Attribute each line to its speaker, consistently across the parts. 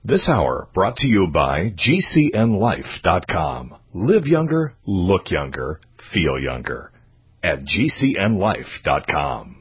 Speaker 1: This hour brought to you by GCNLife.com. Live younger, look younger, feel younger at GCNLife.com.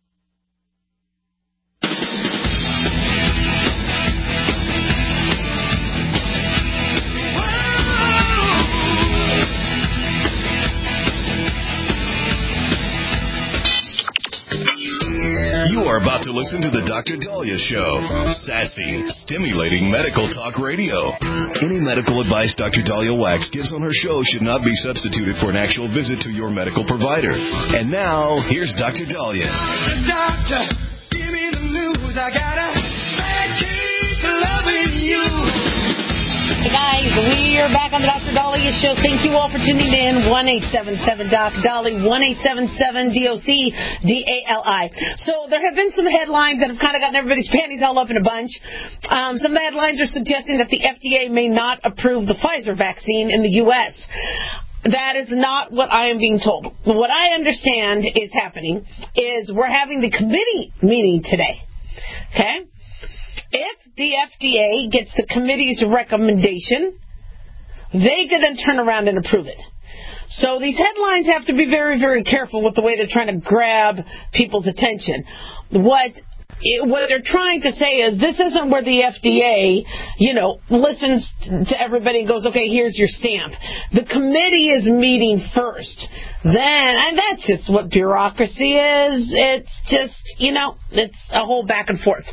Speaker 1: You are about to listen to the Dr. Daliah Show. Sassy, stimulating medical talk radio. Any medical advice Dr. Daliah Wax gives on her show should not be substituted for an actual visit to your medical provider. And now, here's Dr. Daliah.
Speaker 2: Doctor, give me the news. I gotta keep loving you.
Speaker 3: Hey guys, we are back on the Dr. Daliah Show. Thank you all for tuning in. 1-877-DOC-DALI, 1-877-DOC-DALI. So there have been some headlines that have kind of gotten everybody's panties all up in a bunch. Some of the headlines are suggesting that the FDA may not approve the Pfizer vaccine in the U.S. That is not what I am being told. What I understand is happening is we're having the committee meeting today. Okay? If the FDA gets the committee's recommendation, they can then turn around and approve it. So these headlines have to be very, very careful with the way they're trying to grab people's attention. What they're trying to say is this isn't where the FDA, listens to everybody and goes, okay, here's your stamp. The committee is meeting first. And that's just what bureaucracy is. It's just, it's a whole back and forth.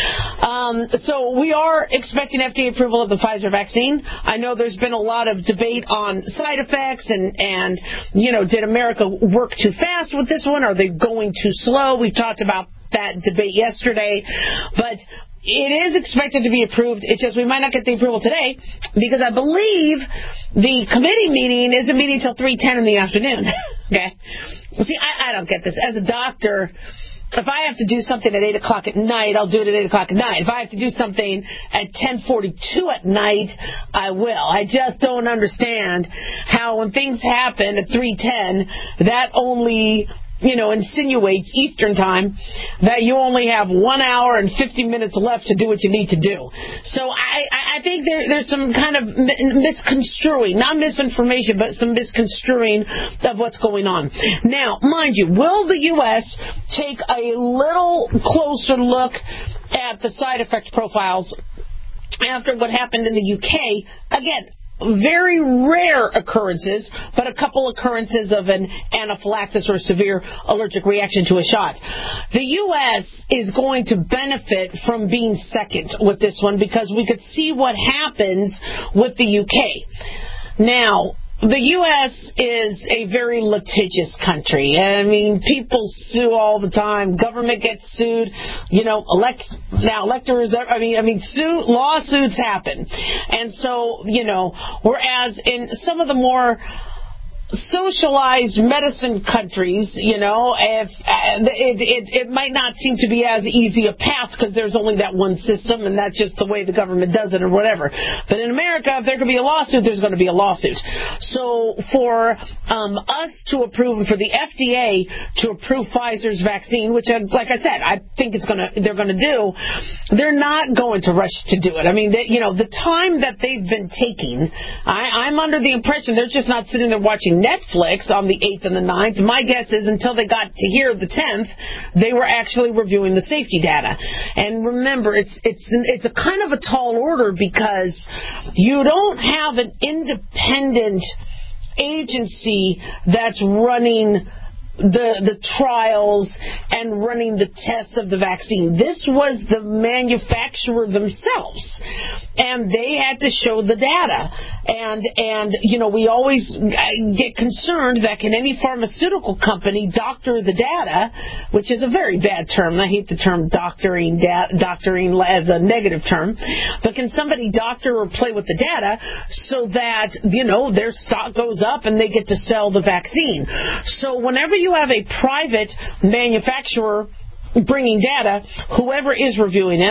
Speaker 3: So we are expecting FDA approval of the Pfizer vaccine. I know there's been a lot of debate on side effects and did America work too fast with this one? Are they going too slow? We talked about that debate yesterday, but it is expected to be approved. It's just we might not get the approval today because I believe the committee meeting isn't meeting until 3:10 in the afternoon. Okay? See, I don't get this. As a doctor, if I have to do something at 8 o'clock at night, I'll do it at 8 o'clock at night. If I have to do something at 10:42 at night, I will. I just don't understand how when things happen at 3:10, that only insinuates Eastern time that you only have 1 hour and 50 minutes left to do what you need to do. So I think there's some kind of misconstruing, not misinformation, but some misconstruing of what's going on. Now, mind you, will the U.S. take a little closer look at the side effect profiles after what happened in the U.K.? Again, very rare occurrences, but a couple occurrences of an anaphylaxis or severe allergic reaction to a shot. The U.S. is going to benefit from being second with this one because we could see what happens with the U.K. Now, the U.S. is a very litigious country. I mean, people sue all the time. Government gets sued. Lawsuits happen. And so, whereas in some of the more socialized medicine countries, it might not seem to be as easy a path because there's only that one system and that's just the way the government does it or whatever. But in America, if there could be a lawsuit, there's going to be a lawsuit. So for us to approve and for the FDA to approve Pfizer's vaccine, which, like I said, I think they're going to do, they're not going to rush to do it. I mean, the time that they've been taking, I'm under the impression they're just not sitting there watching Netflix on the 8th and the 9th. My guess is until they got to here the 10th, they were actually reviewing the safety data. And remember, it's a kind of a tall order because you don't have an independent agency that's running the trials and running the tests of the vaccine. This was the manufacturer themselves, and they had to show the data. And we always get concerned that can any pharmaceutical company doctor the data, which is a very bad term. I hate the term doctoring as a negative term. But can somebody doctor or play with the data so that, their stock goes up and they get to sell the vaccine? So whenever you have a private manufacturer bringing data, whoever is reviewing them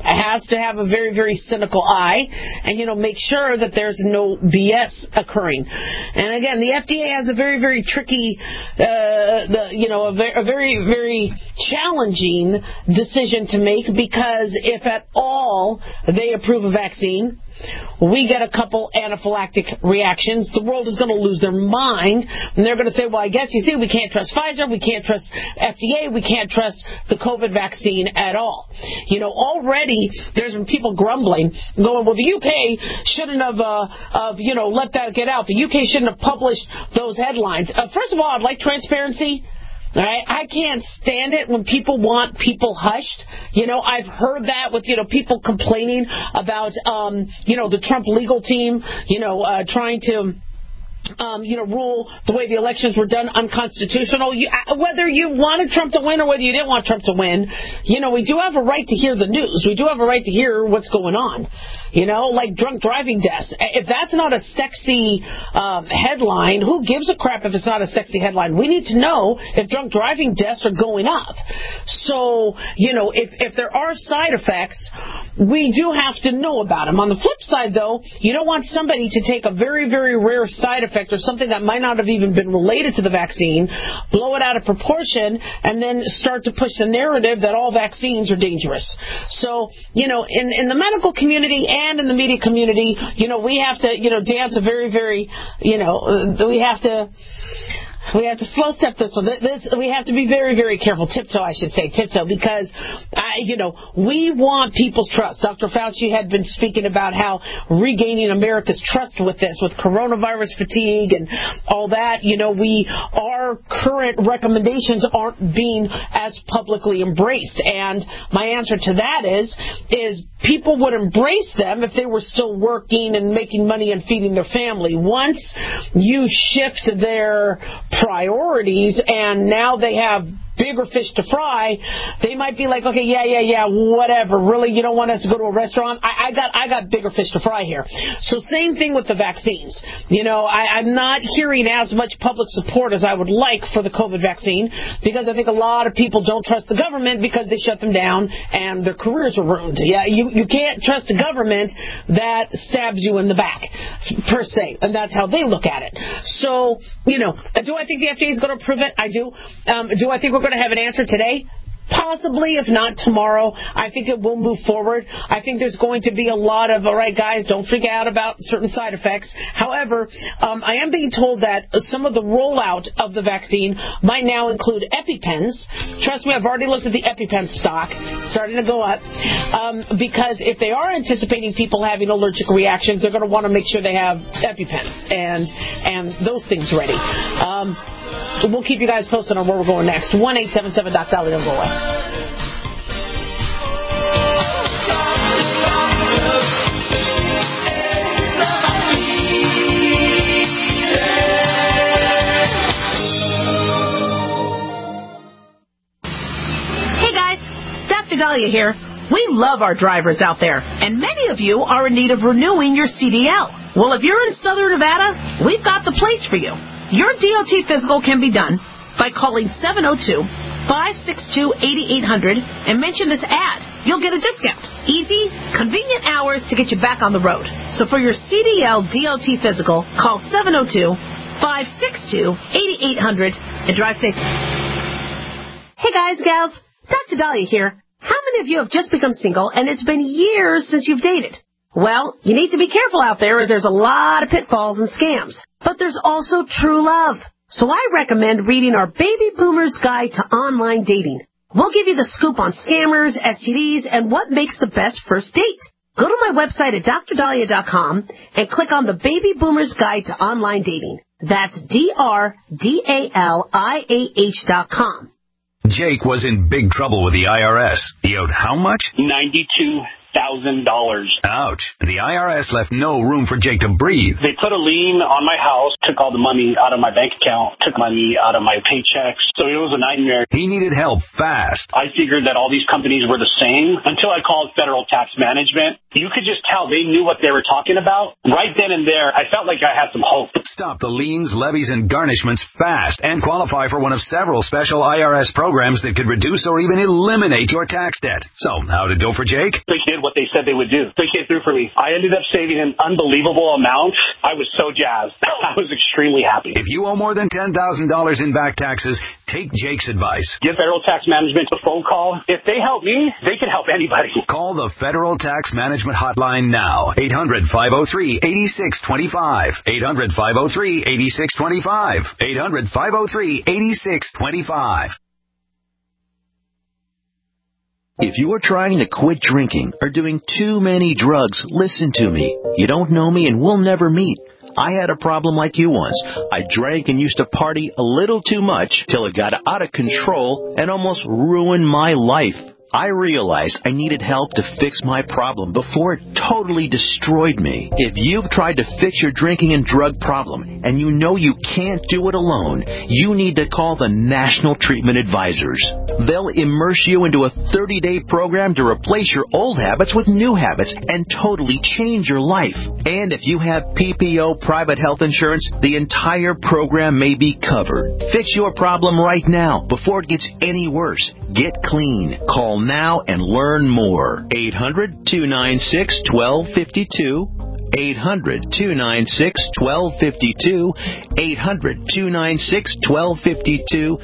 Speaker 3: has to have a very, very cynical eye and, make sure that there's no BS occurring. And again, the FDA has a very, very tricky, a very, very challenging decision to make, because if at all they approve a vaccine, we get a couple anaphylactic reactions, the world is going to lose their mind, and they're going to say, well, I guess you see, we can't trust Pfizer, we can't trust FDA, we can't trust the COVID vaccine at all. Already there's been people grumbling, going, well, the UK shouldn't have, let that get out. The UK shouldn't have published those headlines. First of all, I'd like transparency. All right? I can't stand it when people want people hushed. I've heard that with, people complaining about, the Trump legal team, trying to, rule the way the elections were done unconstitutional. Whether you wanted Trump to win or whether you didn't want Trump to win, we do have a right to hear the news. We do have a right to hear what's going on. Like drunk driving deaths. If that's not a sexy headline, who gives a crap if it's not a sexy headline? We need to know if drunk driving deaths are going up. So, if there are side effects, we do have to know about them. On the flip side, though, you don't want somebody to take a very, very rare side effect or something that might not have even been related to the vaccine, blow it out of proportion, and then start to push the narrative that all vaccines are dangerous. So, in the medical community and in the media community, we have to, dance a very, very, we have to slow step this one. We have to be very, very careful. Tiptoe, I should say. Tiptoe, because, we want people's trust. Dr. Fauci had been speaking about how regaining America's trust with this, with coronavirus fatigue and all that, our current recommendations aren't being as publicly embraced. And my answer to that is people would embrace them if they were still working and making money and feeding their family. Once you shift their priorities and now they have bigger fish to fry, they might be like, okay, yeah, whatever. Really, you don't want us to go to a restaurant? I got bigger fish to fry here. So same thing with the vaccines. I'm not hearing as much public support as I would like for the COVID vaccine, because I think a lot of people don't trust the government because they shut them down and their careers are ruined. Yeah, you can't trust a government that stabs you in the back, per se, and that's how they look at it. So, do I think the FDA is going to approve it? I do. Do I think we're going to have an answer today? Possibly, if not tomorrow. I think it will move forward. I think there's going to be a lot of, all right, guys, don't freak out about certain side effects. However, I am being told that some of the rollout of the vaccine might now include EpiPens. Trust me, I've already looked at the EpiPen stock. It's starting to go up. Because if they are anticipating people having allergic reactions, they're going to want to make sure they have EpiPens and those things ready. We'll keep you guys posted on where we're going next. 1-877-DOC-SALLY. Don't go away.
Speaker 4: Hey guys, Dr. Dahlia here. We love our drivers out there, and many of you are in need of renewing your CDL. Well, if you're in Southern Nevada, we've got the place for you. Your DOT physical can be done by calling 702-562-8800 and mention this ad. You'll get a discount. Easy, convenient hours to get you back on the road. So for your CDL DOT physical, call 702-562-8800 and drive safe. Hey guys, gals, Dr. Dahlia here. How many of you have just become single and it's been years since you've dated? Well, you need to be careful out there, as there's a lot of pitfalls and scams. But there's also true love. So I recommend reading our Baby Boomer's Guide to Online Dating. We'll give you the scoop on scammers, STDs, and what makes the best first date. Go to my website at drdahlia.com and click on the Baby Boomer's Guide to Online Dating. That's DRDALIAH.com.
Speaker 1: Jake was in big trouble with the IRS. He owed how much?
Speaker 5: $92. Ouch. The IRS left no room for Jake to breathe.
Speaker 6: They put a lien on my house, took all the money out of my bank account, took money out of my paychecks. So it was a nightmare.
Speaker 5: He needed help fast.
Speaker 6: I figured that all these companies were the same until I called Federal Tax Management. You could just tell they knew what they were talking about. Right then and there, I felt like I had some hope.
Speaker 5: Stop the liens, levies, and garnishments fast and qualify for one of several special IRS programs that could reduce or even eliminate your tax debt. So, how'd it go for Jake?
Speaker 6: They did what they said they would do. They came through for me. I ended up saving an unbelievable amount. I was so jazzed. I was extremely happy.
Speaker 5: If you owe more than $10,000 in back taxes, take Jake's advice.
Speaker 6: Give Federal Tax Management a phone call. If they help me, they can help anybody.
Speaker 5: Call the Federal Tax Management Hotline now. 800-503-8625. 800-503-8625. 800-503-8625.
Speaker 7: If you are trying to quit drinking or doing too many drugs, listen to me. You don't know me and we'll never meet. I had a problem like you once. I drank and used to party a little too much till it got out of control and almost ruined my life. I realized I needed help to fix my problem before it totally destroyed me. If you've tried to fix your drinking and drug problem and you know you can't do it alone, you need to call the National Treatment Advisors. They'll immerse you into a 30-day program to replace your old habits with new habits and totally change your life. And if you have PPO private health insurance, the entire program may be covered. Fix your problem right now before it gets any worse. Get clean. Call now and learn more. 800-296-1252. 800-296-1252. 800-296-1252.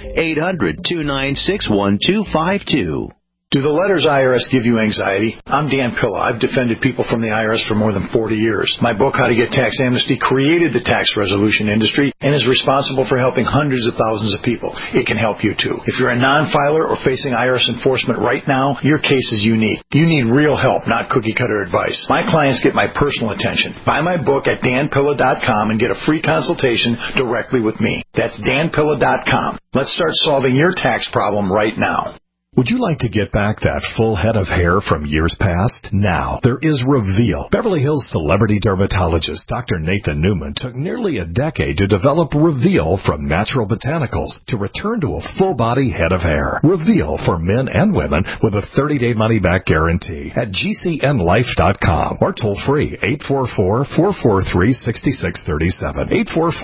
Speaker 7: 800-296-1252.
Speaker 8: Do the letters IRS give you anxiety? I'm Dan Pilla. I've defended people from the IRS for more than 40 years. My book, How to Get Tax Amnesty, created the tax resolution industry and is responsible for helping hundreds of thousands of people. It can help you, too. If you're a non-filer or facing IRS enforcement right now, your case is unique. You need real help, not cookie-cutter advice. My clients get my personal attention. Buy my book at danpilla.com and get a free consultation directly with me. That's danpilla.com. Let's start solving your tax problem right now.
Speaker 9: Would you like to get back that full head of hair from years past? Now, there is Reveal. Beverly Hills celebrity dermatologist Dr. Nathan Newman took nearly a decade to develop Reveal from natural botanicals to return to a full-body head of hair. Reveal for men and women with a 30-day money-back guarantee at GCNlife.com or toll-free 844-443-6637.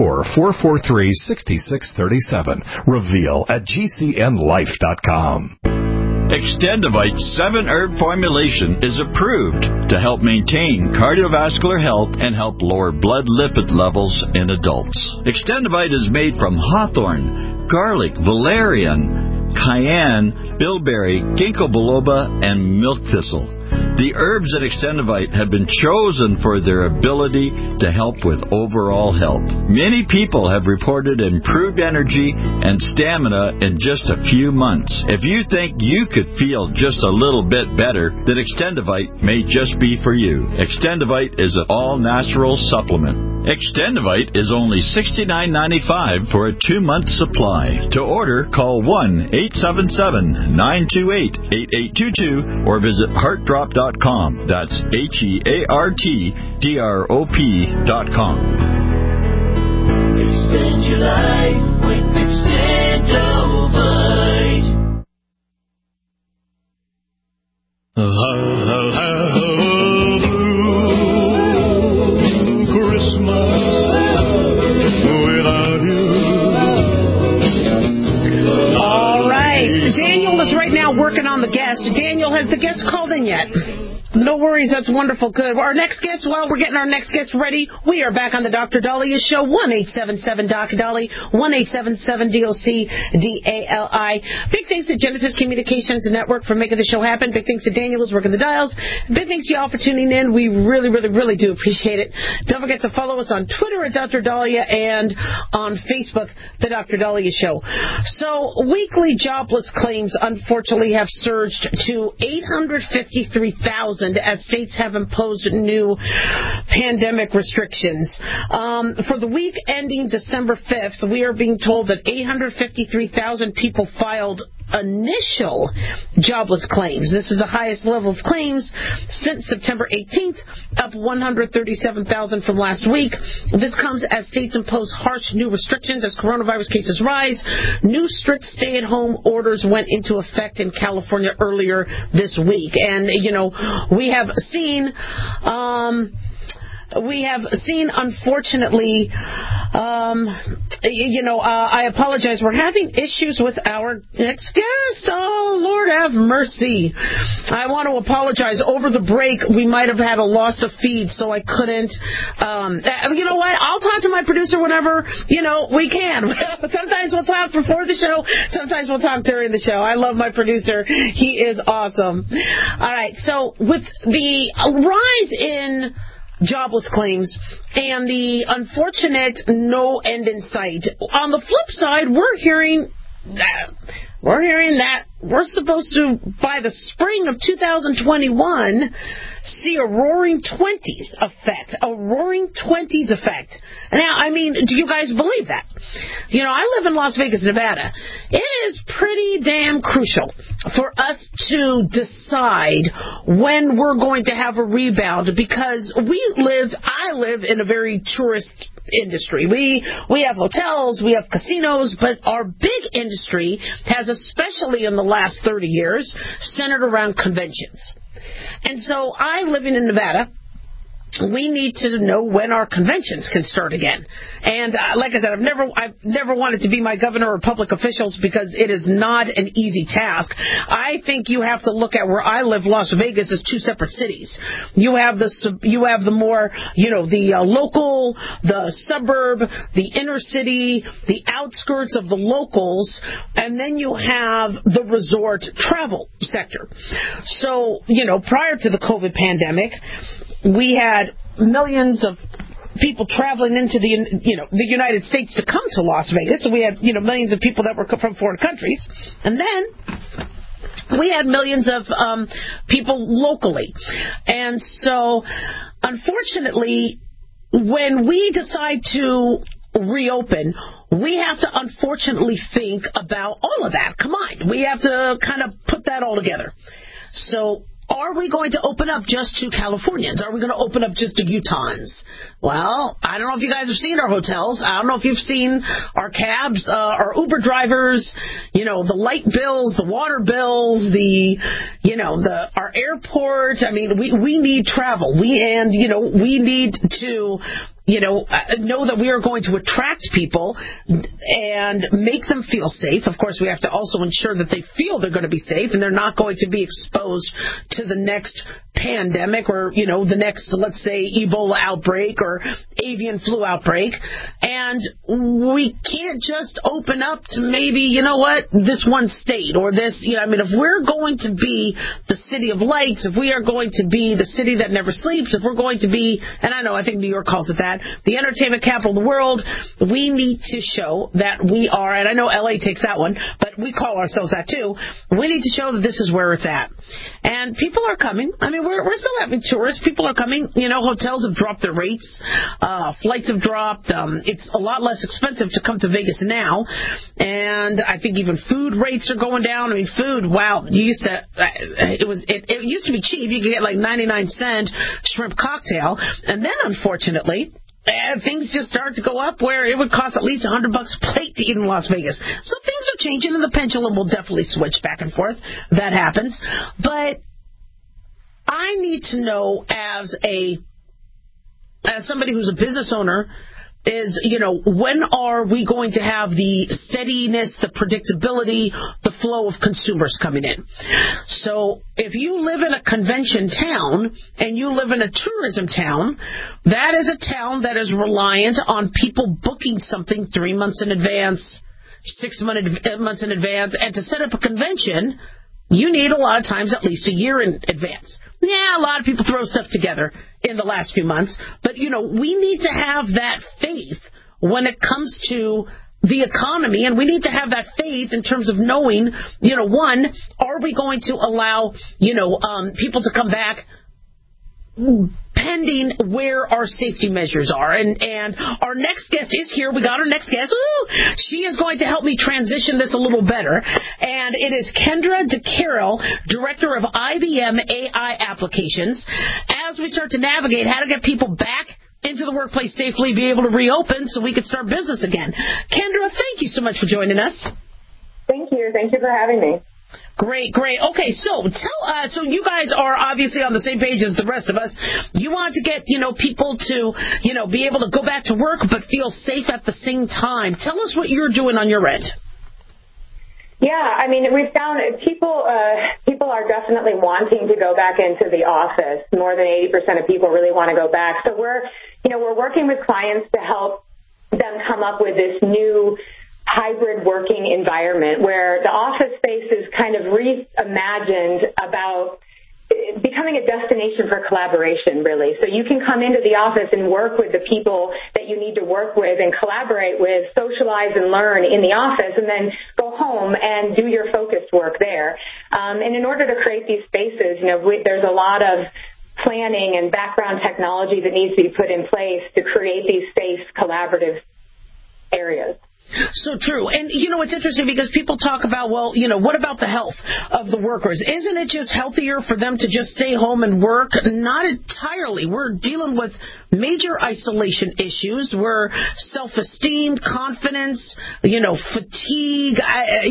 Speaker 9: 844-443-6637. Reveal at GCNlife.com.
Speaker 10: Extendivite's 7-herb formulation is approved to help maintain cardiovascular health and help lower blood lipid levels in adults. Extendivite is made from hawthorn, garlic, valerian, cayenne, bilberry, ginkgo biloba, and milk thistle. The herbs at Extendivite have been chosen for their ability to help with overall health. Many people have reported improved energy and stamina in just a few months. If you think you could feel just a little bit better, then Extendivite may just be for you. Extendivite is an all-natural supplement. Extendivite is only $69.95 for a 2-month supply. To order, call 1-877-928-8822 or visit heartdrop.com. That's HEARTDROP.com.
Speaker 2: Extend your life with Extendivite. I'll have a blue Christmas without you.
Speaker 3: All right. Daniel is right now working on the guest. Daniel, has the guest called in yet? No worries. That's wonderful. Good. Our next guest, while we're getting our next guest ready, we are back on the Dr. Daliah Show. 1-877-DOC-DALI. 1-877-DOC-DALI. Big thanks to Genesis Communications Network for making the show happen. Big thanks to Daniel who's working the dials. Big thanks to y'all for tuning in. We really, really, really do appreciate it. Don't forget to follow us on Twitter at Dr. Daliah and on Facebook, The Dr. Daliah Show. So weekly jobless claims, unfortunately, have surged to 853,000 as states have imposed new pandemic restrictions. For the week ending December 5th, we are being told that 853,000 people filed initial jobless claims. This is the highest level of claims since September 18th, up 137,000 from last week. This comes as states impose harsh new restrictions as coronavirus cases rise. New strict stay-at-home orders went into effect in California earlier this week. And, we have seen, unfortunately, I apologize. We're having issues with our next guest. Oh, Lord have mercy. I want to apologize. Over the break, we might have had a loss of feed, so I couldn't. You know what? I'll talk to my producer whenever, we can. Sometimes we'll talk before the show. Sometimes we'll talk during the show. I love my producer. He is awesome. All right. So with the rise in jobless claims and the unfortunate no end in sight, on the flip side, we're hearing that we're supposed to, by the spring of 2021, see a roaring 20s effect. A roaring 20s effect. Now, do you guys believe that? I live in Las Vegas, Nevada. It is pretty damn crucial for us to decide when we're going to have a rebound, because I live in a very tourist industry. We have hotels, we have casinos, but our big industry has, especially in the last 30 years, centered around conventions. And so living in Nevada, we need to know when our conventions can start again. And like I said, I've never wanted to be my governor or public officials, because it is not an easy task. I think you have to look at where I live, Las Vegas, as two separate cities. You have the more, the local, the suburb, the inner city, the outskirts of the locals, and then you have the resort travel sector. So, prior to the COVID pandemic, we had millions of people traveling into the United States to come to Las Vegas. So we had, millions of people that were from foreign countries. And then we had millions of people locally. And so, unfortunately, when we decide to reopen, we have to unfortunately think about all of that combined. We have to kind of put that all together. So, are we going to open up just to Californians? Are we going to open up just to Utahns? Well, I don't know if you guys have seen our hotels. I don't know if you've seen our cabs, our Uber drivers, the light bills, the water bills, our airport. We need travel. We need to know that we are going to attract people and make them feel safe. Of course, we have to also ensure that they feel they're going to be safe and they're not going to be exposed to the next pandemic or, the next, let's say, Ebola outbreak or avian flu outbreak. And we can't just open up to maybe, this one state or this, if we're going to be the city of lights, if we are going to be the city that never sleeps, if we're going to be, and I think New York calls it that, the entertainment capital of the world, we need to show that we are, and I know LA takes that one, but we call ourselves that too. We need to show that this is where it's at. And people are coming. We're still having tourists. People are coming. Hotels have dropped their rates. Flights have dropped. It's a lot less expensive to come to Vegas now. And I think even food rates are going down. Food, wow. It used to be cheap. You could get like 99-cent shrimp cocktail. And then, unfortunately, things just start to go up where it would cost at least $100 a plate to eat in Las Vegas. So things are changing, and the pendulum will definitely switch back and forth. That happens. But I need to know as somebody who's a business owner is, when are we going to have the steadiness, the predictability, the flow of consumers coming in? So if you live in a convention town and you live in a tourism town, that is a town that is reliant on people booking something 3 months in advance, 6 months in advance. And to set up a convention, you need a lot of times at least a year in advance. Yeah, a lot of people throw stuff together in the last few months, but, we need to have that faith when it comes to the economy, and we need to have that faith in terms of knowing, one, are we going to allow, people to come back pending where our safety measures are. And our next guest is here. We got our next guest. Ooh, she is going to help me transition this a little better. And it is Kendra DeCarroll, Director of IBM AI Applications. As we start to navigate how to get people back into the workplace safely, be able to reopen so we could start business again. Kendra, thank you so much for joining us.
Speaker 11: Thank you. Thank you for having me.
Speaker 3: Great. Okay, so so you guys are obviously on the same page as the rest of us. You want to get, people to, be able to go back to work but feel safe at the same time. Tell us what you're doing on your end.
Speaker 11: Yeah, I mean, we've found people are definitely wanting to go back into the office. More than 80% of people really want to go back. So we're working with clients to help them come up with this new hybrid working environment where the office space is kind of reimagined about becoming a destination for collaboration, really. So you can come into the office and work with the people that you need to work with and collaborate with, socialize and learn in the office, and then go home and do your focused work there. And in order to create these spaces, there's a lot of planning and background technology that needs to be put in place to create these safe, collaborative areas.
Speaker 3: So true. And, it's interesting because people talk about, what about the health of the workers? Isn't it just healthier for them to just stay home and work? Not entirely. We're dealing with major isolation issues. We're self-esteem, confidence, fatigue.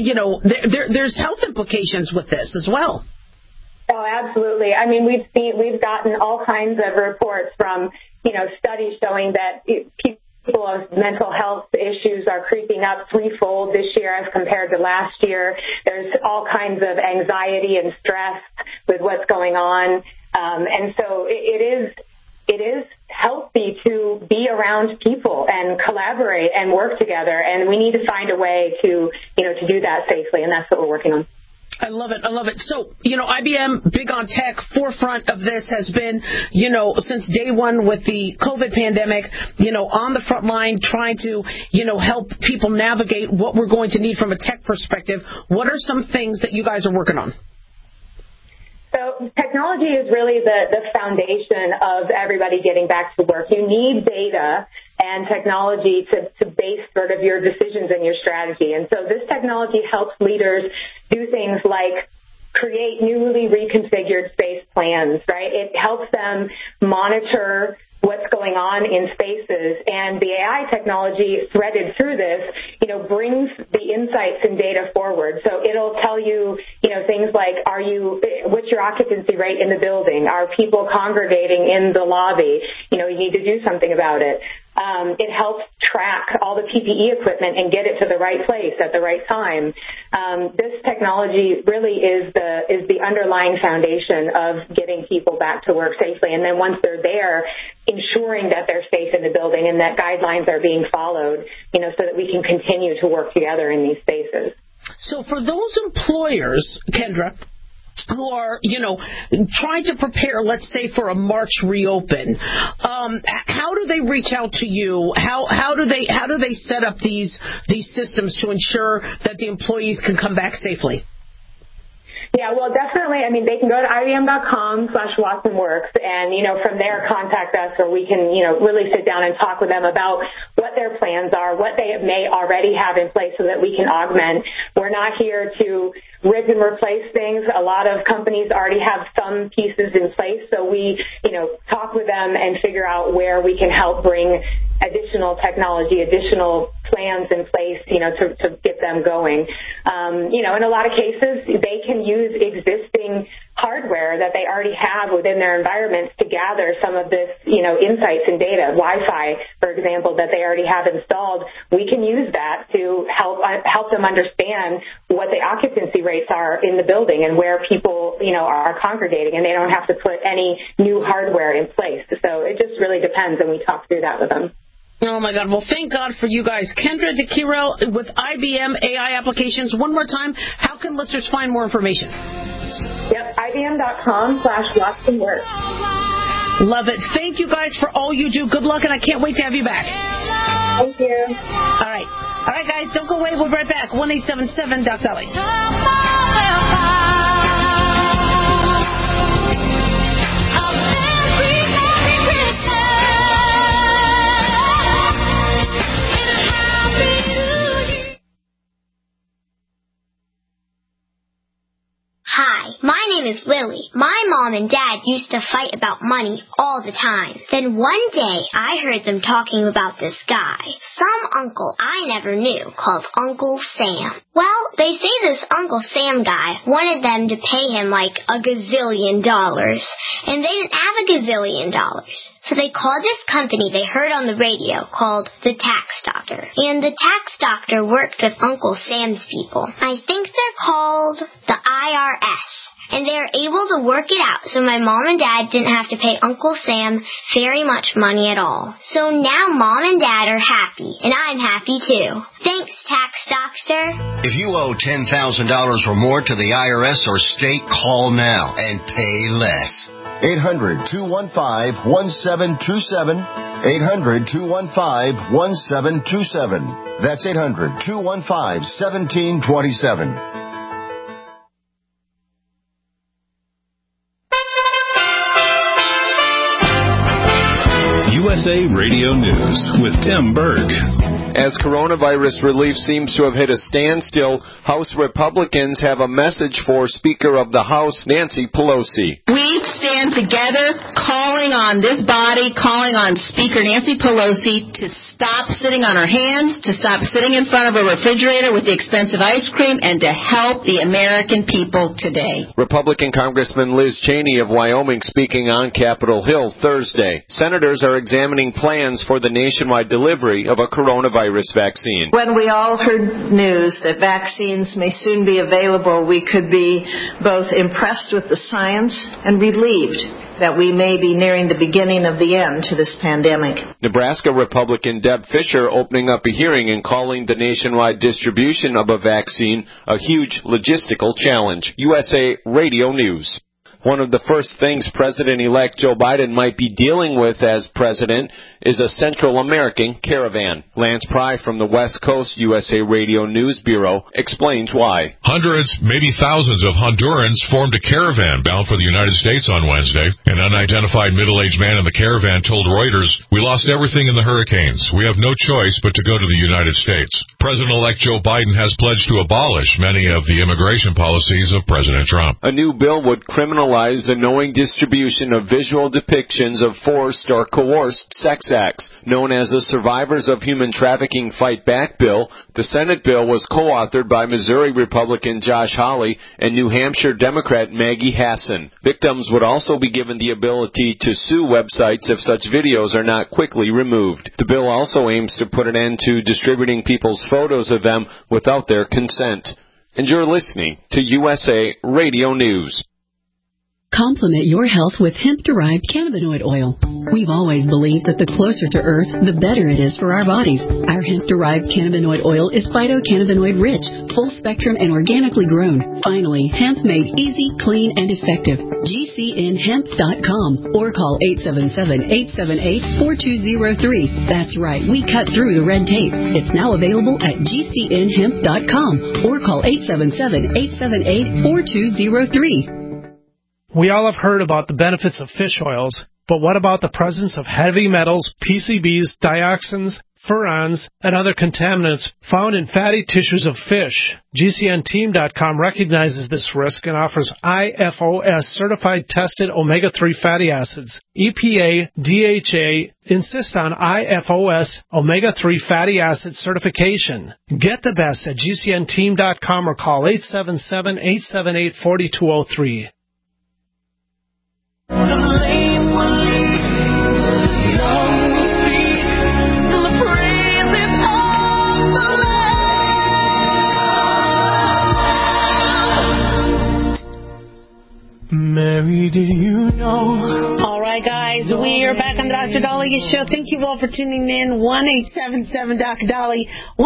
Speaker 3: There's health implications with this as well.
Speaker 11: Oh, absolutely. I mean, we've gotten all kinds of reports from, studies showing that people's mental health issues are creeping up threefold this year as compared to last year. There's all kinds of anxiety and stress with what's going on. And so it is healthy to be around people and collaborate and work together. And we need to find a way to do that safely. And that's what we're working on.
Speaker 3: I love it. So, IBM, big on tech, forefront of this has been, since day one with the COVID pandemic, on the front line trying to, help people navigate what we're going to need from a tech perspective. What are some things that you guys are working on?
Speaker 11: So technology is really the foundation of everybody getting back to work. You need data and technology to base sort of your decisions and your strategy. And so this technology helps leaders do things like create newly reconfigured space plans, right? It helps them monitor what's going on in spaces, and the AI technology threaded through this, brings the insights and data forward. So it'll tell you, things like, what's your occupancy rate in the building? Are people congregating in the lobby? You need to do something about it. It helps track all the PPE equipment and get it to the right place at the right time. This technology really is the underlying foundation of getting people back to work safely. And then once they're there, ensuring that they're safe in the building and that guidelines are being followed, so that we can continue to work together in these spaces.
Speaker 3: So for those employers, Kendra, who are, trying to prepare, let's say, for a March reopen, how do they reach out to you? How do they set up these systems to ensure that the employees can come back safely?
Speaker 11: Yeah, well, definitely. I mean, they can go to IBM.com/WatsonWorks and, from there contact us, or we can, really sit down and talk with them about what their plans are, what they may already have in place so that we can augment. We're not here to rip and replace things. A lot of companies already have some pieces in place, so we, talk with them and figure out where we can help bring additional technology, additional plans in place, to get them going. In a lot of cases, they can use existing hardware that they already have within their environments to gather some of this, insights and data. Wi-Fi, for example, that they already have installed, we can use that to help them understand what the occupancy rates are in the building and where people, are congregating, and they don't have to put any new hardware in place. So it just really depends, and we talk through that with them.
Speaker 3: Oh, my God. Well, thank God for you guys. Kendra DeCarroll with IBM AI Applications. One more time, how can listeners find more information?
Speaker 11: Yep, IBM.com/WatsonWorks.
Speaker 3: Love it. Thank you guys for all you do. Good luck, and I can't wait to have you back.
Speaker 11: Thank you.
Speaker 3: All right, guys, don't go away. We'll be right back. 1-877-DOC-DOLLY.
Speaker 12: Lily. My mom and Dad used to fight about money all the time. Then one day, I heard them talking about this guy, some uncle I never knew, called Uncle Sam. Well, they say this Uncle Sam guy wanted them to pay him like $1 gazillion, and they didn't have $1 gazillion. So they called this company they heard on the radio called the Tax Doctor. And the Tax Doctor worked with Uncle Sam's people. I think they're called the IRS. And they were able to work it out so my mom and Dad didn't have to pay Uncle Sam very much money at all. So now Mom and Dad are happy, and I'm happy too. Thanks, Tax Doctor.
Speaker 13: If you owe $10,000 or more to the IRS or state, call now and pay less.
Speaker 14: 800-215-1727. 800-215-1727. That's 800-215-1727.
Speaker 1: USA Radio News with Tim Berg.
Speaker 15: As coronavirus relief seems to have hit a standstill, House Republicans have a message for Speaker of the House, Nancy Pelosi.
Speaker 16: We stand together calling on this body, calling on Speaker Nancy Pelosi to stop sitting on her hands, to stop sitting in front of a refrigerator with the expensive ice cream, and to help the American people today.
Speaker 15: Republican Congressman Liz Cheney of Wyoming speaking on Capitol Hill Thursday. Senators are examining plans for the nationwide delivery of a coronavirus vaccine.
Speaker 17: When we all heard news that vaccines may soon be available, we could be both impressed with the science and relieved that we may be nearing the beginning of the end to this pandemic.
Speaker 15: Nebraska Republican Deb Fischer opening up a hearing and calling the nationwide distribution of a vaccine a huge logistical challenge. USA Radio News. One of the first things President-elect Joe Biden might be dealing with as president is a Central American caravan. Lance Pry from the West Coast USA Radio News Bureau explains why.
Speaker 18: Hundreds, maybe thousands of Hondurans formed a caravan bound for the United States on Wednesday. An unidentified middle-aged man in the caravan told Reuters, "We lost everything in the hurricanes. We have no choice but to go to the United States." President-elect Joe Biden has pledged to abolish many of the immigration policies of President Trump.
Speaker 15: A new bill would criminalize the knowing distribution of visual depictions of forced or coerced sex acts. Known as the Survivors of Human Trafficking Fight Back bill, the Senate bill was co-authored by Missouri Republican Josh Hawley and New Hampshire Democrat Maggie Hassan. Victims would also be given the ability to sue websites if such videos are not quickly removed. The bill also aims to put an end to distributing people's photos of them without their consent. And you're listening to USA Radio News.
Speaker 19: Complement your health with hemp-derived cannabinoid oil. We've always believed that the closer to Earth, the better it is for our bodies. Our hemp-derived cannabinoid oil is phytocannabinoid-rich, full-spectrum, and organically grown. Finally, hemp made easy, clean, and effective. GCNhemp.com or call 877-878-4203. That's right, we cut through the red tape. It's now available at GCNhemp.com or call 877-878-4203.
Speaker 20: We all have heard about the benefits of fish oils, but what about the presence of heavy metals, PCBs, dioxins, furans, and other contaminants found in fatty tissues of fish? GCNteam.com recognizes this risk and offers IFOS certified tested omega-3 fatty acids. EPA, DHA insist on IFOS omega-3 fatty acid certification. Get the best at GCNteam.com or call 877-878-4203.
Speaker 2: Mary, did you know?
Speaker 3: All right, guys, we are back on the Dr. Dahlia Show. Thank you all for tuning in. 1-877-Dr.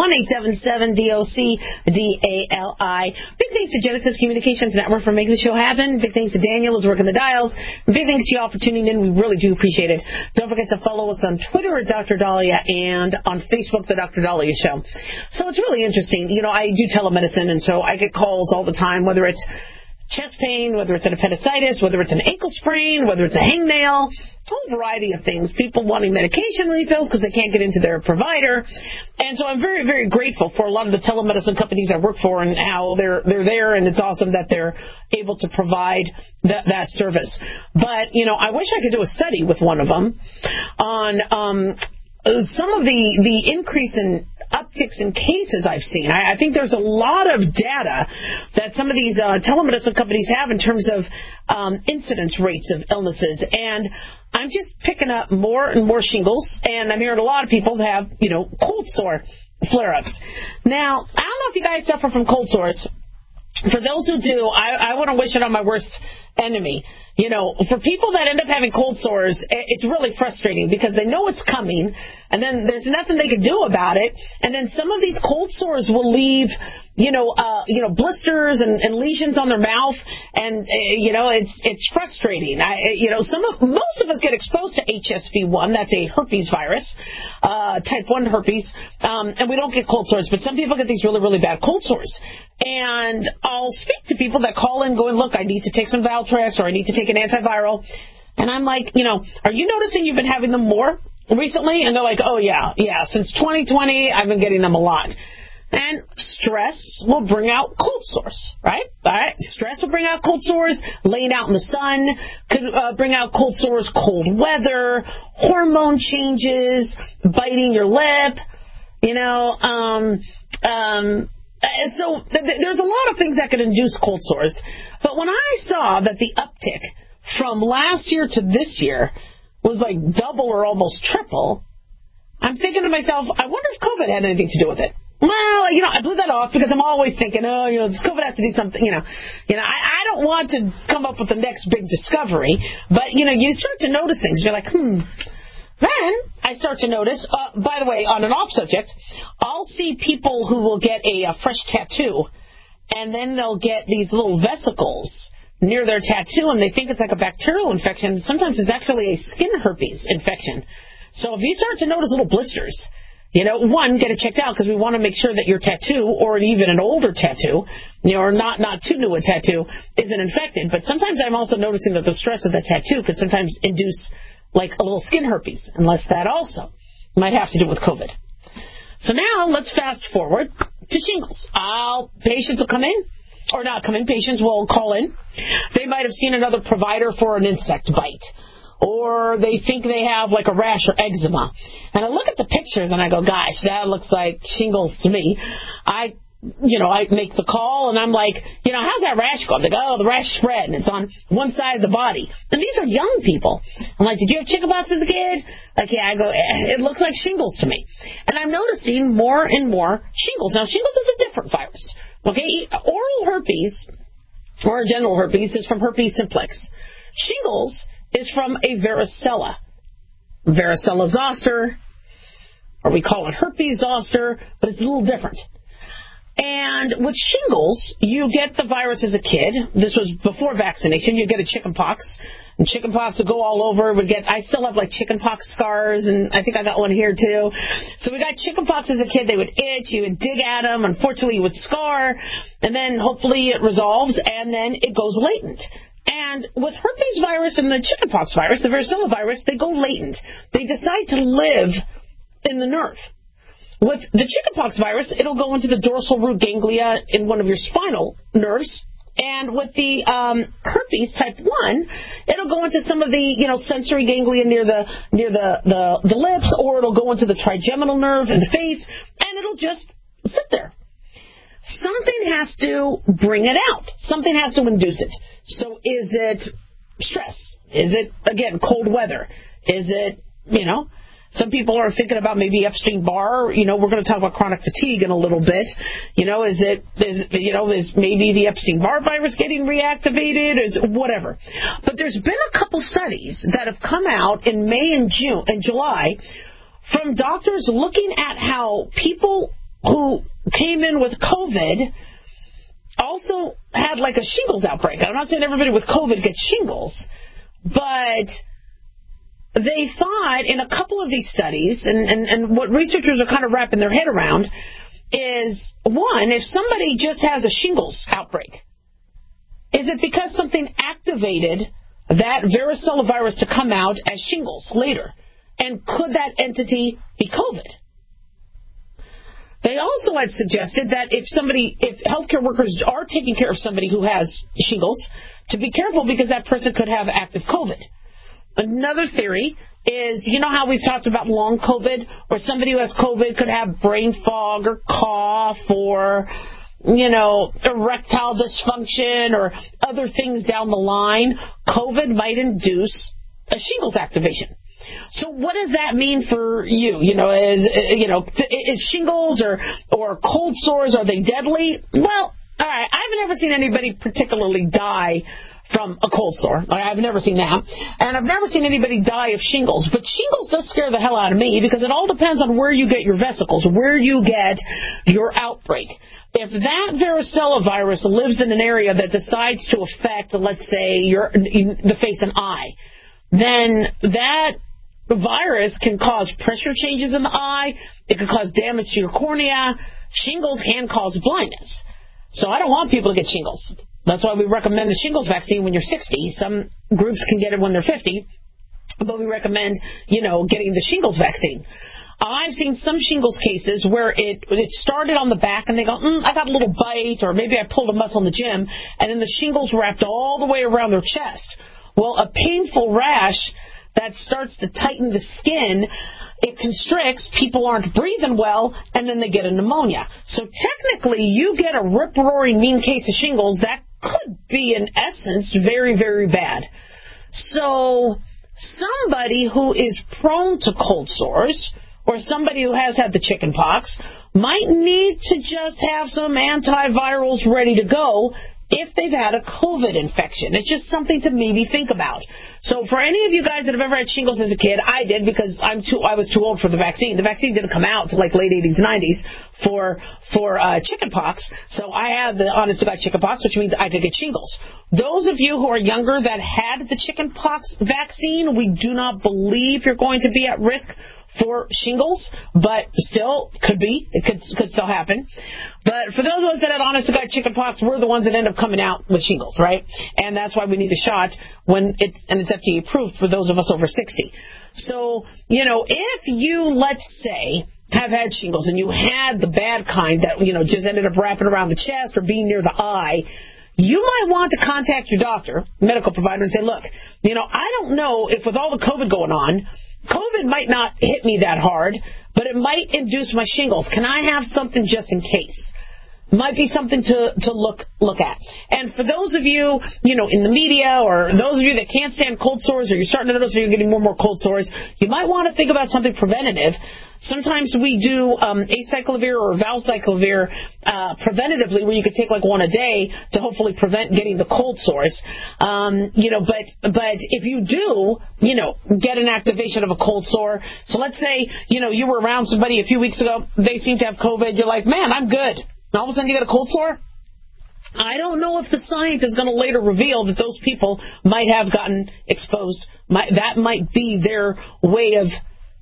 Speaker 3: 1-877-DOC-DALI. Big thanks to Genesis Communications Network for making the show happen. Big thanks to Daniel who's working the dials. Big thanks to you all for tuning in. We really do appreciate it. Don't forget to follow us on Twitter at Dr. Dahlia and on Facebook, the Dr. Dahlia Show. So it's really interesting. You know, I do telemedicine, and so I get calls all the time, whether it's chest pain, whether it's an appendicitis, whether it's an ankle sprain, whether it's a hangnail, a whole variety of things. People wanting medication refills because they can't get into their provider. And so I'm very, very grateful for a lot of the telemedicine companies I work for and how they're there, and it's awesome that they're able to provide that service. But, I wish I could do a study with one of them on some of the increase in upticks in cases I've seen. I think there's a lot of data that some of these telemedicine companies have in terms of incidence rates of illnesses. And I'm just picking up more and more shingles, and I'm hearing a lot of people have, cold sore flare-ups. Now, I don't know if you guys suffer from cold sores. For those who do, I wouldn't wish it on my worst enemy. For people that end up having cold sores, it's really frustrating because they know it's coming, and then there's nothing they can do about it. And then some of these cold sores will leave, blisters and lesions on their mouth, and it's frustrating. Most of us get exposed to HSV1. That's a herpes virus, type 1 herpes, and we don't get cold sores. But some people get these really, really bad cold sores. And I'll speak to people that call in going, look, I need to take some Valtrex or I need to take an antiviral. And I'm like, are you noticing you've been having them more recently? And they're like, oh, yeah, since 2020, I've been getting them a lot. And stress will bring out cold sores, right? All right. Stress will bring out cold sores. Laying out in the sun could bring out cold sores. Cold weather, hormone changes, biting your lip, so there's a lot of things that could induce cold sores. But when I saw that the uptick from last year to this year was like double or almost triple, I'm thinking to myself, I wonder if COVID had anything to do with it. Well, I blew that off because I'm always thinking, does COVID have to do something, I don't want to come up with the next big discovery, but, you start to notice things. You're like, Then I start to notice, by the way, on an off subject, I'll see people who will get a fresh tattoo, and then they'll get these little vesicles near their tattoo, and they think it's like a bacterial infection. Sometimes it's actually a skin herpes infection. So if you start to notice little blisters, one, get it checked out because we want to make sure that your tattoo, or even an older tattoo, or not too new a tattoo, isn't infected. But sometimes I'm also noticing that the stress of the tattoo could sometimes induce like a little skin herpes, unless that also might have to do with COVID. So now let's fast forward to shingles. Patients will come in, or not come in, patients will call in. They might have seen another provider for an insect bite, or they think they have like a rash or eczema. And I look at the pictures and I go, gosh, that looks like shingles to me. I make the call and I'm like, how's that rash going? They go, oh, the rash spread and it's on one side of the body. And these are young people. I'm like, did you have chickenpox as a kid? Like, yeah. I go, it looks like shingles to me. And I'm noticing more and more shingles. Now, shingles is a different virus. Okay, oral herpes or genital herpes is from herpes simplex. Shingles is from a varicella. Varicella zoster, or we call it herpes zoster, but it's a little different. And with shingles, you get the virus as a kid. This was before vaccination. You get a chickenpox, and chickenpox would go all over. I still have like chickenpox scars, and I think I got one here too. So we got chickenpox as a kid. They would itch. You would dig at them. Unfortunately, you would scar, and then hopefully it resolves, and then it goes latent. And with herpes virus and the chickenpox virus, the varicella virus, they go latent. They decide to live in the nerve. With the chickenpox virus, it'll go into the dorsal root ganglia in one of your spinal nerves. And with the herpes type 1, it'll go into some of the sensory ganglia near the lips, or it'll go into the trigeminal nerve in the face, and it'll just sit there. Something has to bring it out. Something has to induce it. So is it stress? Is it, again, cold weather? Is it, some people are thinking about maybe Epstein-Barr. We're going to talk about chronic fatigue in a little bit. Is maybe the Epstein-Barr virus getting reactivated? Is whatever. But there's been a couple studies that have come out in May and June and July from doctors looking at how people who came in with COVID also had like a shingles outbreak. I'm not saying everybody with COVID gets shingles, but they thought in a couple of these studies, and what researchers are kind of wrapping their head around is, one, if somebody just has a shingles outbreak, Is it because something activated that varicella virus to come out as shingles later? And could that entity be COVID? They also had suggested that if healthcare workers are taking care of somebody who has shingles, to be careful because that person could have active COVID. Another theory is, you know how we've talked about long COVID, where somebody who has COVID could have brain fog or cough or, erectile dysfunction or other things down the line. COVID might induce a shingles activation. So what does that mean for you? Is shingles or cold sores, are they deadly? Well, all right, I've never seen anybody particularly die from a cold sore. I've never seen that. And I've never seen anybody die of shingles. But shingles does scare the hell out of me because it all depends on where you get your vesicles, where you get your outbreak. If that varicella virus lives in an area that decides to affect, let's say, the face and eye, then that virus can cause pressure changes in the eye. It can cause damage to your cornea. Shingles can cause blindness. So I don't want people to get shingles. That's why we recommend the shingles vaccine when you're 60. Some groups can get it when they're 50, but we recommend, getting the shingles vaccine. I've seen some shingles cases where it started on the back and they go, I got a little bite, or maybe I pulled a muscle in the gym, and then the shingles wrapped all the way around their chest. Well, a painful rash that starts to tighten the skin, it constricts, people aren't breathing well, and then they get a pneumonia. So technically, you get a rip-roaring mean case of shingles, that could be, in essence, very, very bad. So somebody who is prone to cold sores, or somebody who has had the chicken pox, might need to just have some antivirals ready to go if they've had a COVID infection. It's just something to maybe think about. So for any of you guys that have ever had shingles as a kid, I did because I was too old for the vaccine. The vaccine didn't come out until like late 80s, 90s for chicken pox. So I had the honest to God chicken pox, which means I could get shingles. Those of you who are younger that had the chicken pox vaccine, we do not believe you're going to be at risk for shingles, but still could be. It could still happen. But for those of us that had honest to God chicken pox, we're the ones that end up coming out with shingles, right? And that's why we need a shot when it's FDA approved for those of us over 60. So, if you, let's say, have had shingles and you had the bad kind that, just ended up wrapping around the chest or being near the eye, you might want to contact your doctor, medical provider, and say, look, I don't know if with all the COVID going on, COVID might not hit me that hard, but it might induce my shingles. Can I have something just in case? Might be something to look at. And for those of you, in the media, or those of you that can't stand cold sores, or you're starting to notice you're getting more and more cold sores, you might want to think about something preventative. Sometimes we do acyclovir or valcyclovir preventatively, where you could take like one a day to hopefully prevent getting the cold sores. But if you do, get an activation of a cold sore. So let's say, you were around somebody a few weeks ago, they seem to have COVID, you're like, man, I'm good. And all of a sudden you get a cold sore? I don't know if the science is going to later reveal that those people might have gotten exposed. That might be their way of,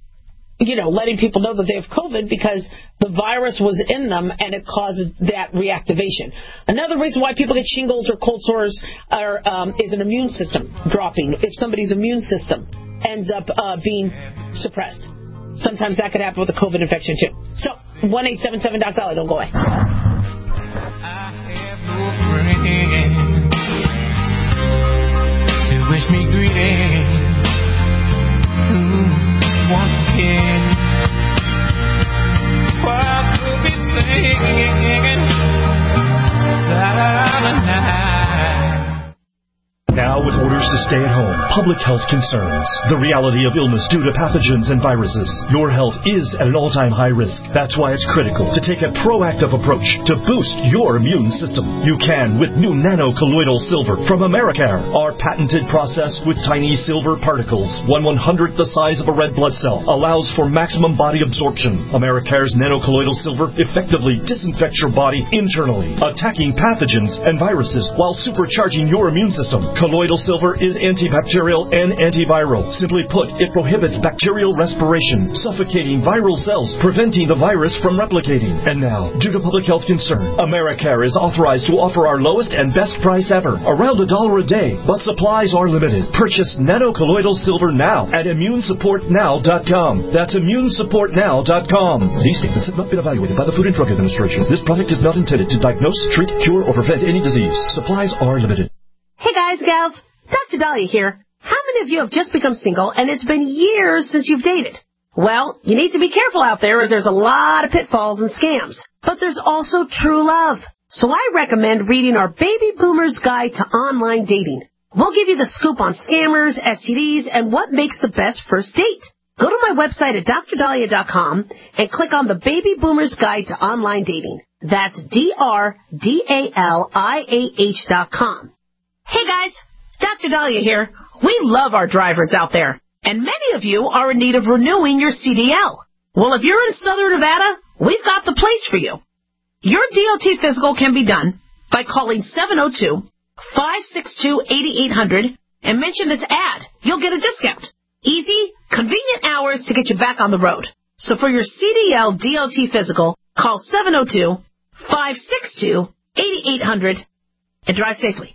Speaker 3: letting people know that they have COVID because the virus was in them and it causes that reactivation. Another reason why people get shingles or cold sores is an immune system dropping. If somebody's immune system ends up being suppressed. Sometimes that could happen with a COVID infection too. So, 1-877-DOC-DOLLY, don't go away.
Speaker 2: To wish me greetings once again. While we'll be singing silent night.
Speaker 21: Now, with orders to stay at home, public health concerns, the reality of illness due to pathogens and viruses, your health is at an all-time high risk. That's why it's critical to take a proactive approach to boost your immune system. You can with new nano-colloidal silver from Americare. Our patented process with tiny silver particles, 1/100th the size of a red blood cell, allows for maximum body absorption. Americare's nano-colloidal silver effectively disinfects your body internally, attacking pathogens and viruses while supercharging your immune system. Colloidal silver Silver is antibacterial and antiviral. Simply put, it prohibits bacterial respiration, suffocating viral cells, preventing the virus from replicating. And now, due to public health concern, AmeriCare is authorized to offer our lowest and best price ever, around $1 a day, but supplies are limited. Purchase nanocolloidal silver now at immunesupportnow.com. That's immunesupportnow.com. These statements have not been evaluated by the Food and Drug Administration. This product is not intended to diagnose, treat, cure, or prevent any disease. Supplies are limited.
Speaker 3: Hey guys, gals, Dr. Dahlia here. How many of you have just become single and it's been years since you've dated? Well, you need to be careful out there as there's a lot of pitfalls and scams. But there's also true love. So I recommend reading our Baby Boomer's Guide to Online Dating. We'll give you the scoop on scammers, STDs, and what makes the best first date. Go to my website at drdahlia.com and click on the Baby Boomer's Guide to Online Dating. That's DRDALIAH.com. Hey guys, Dr. Dahlia here. We love our drivers out there, and many of you are in need of renewing your CDL. Well, if you're in Southern Nevada, we've got the place for you. Your DOT physical can be done by calling 702-562-8800 and mention this ad. You'll get a discount. Easy, convenient hours to get you back on the road. So for your CDL DOT physical, call 702-562-8800 and drive safely.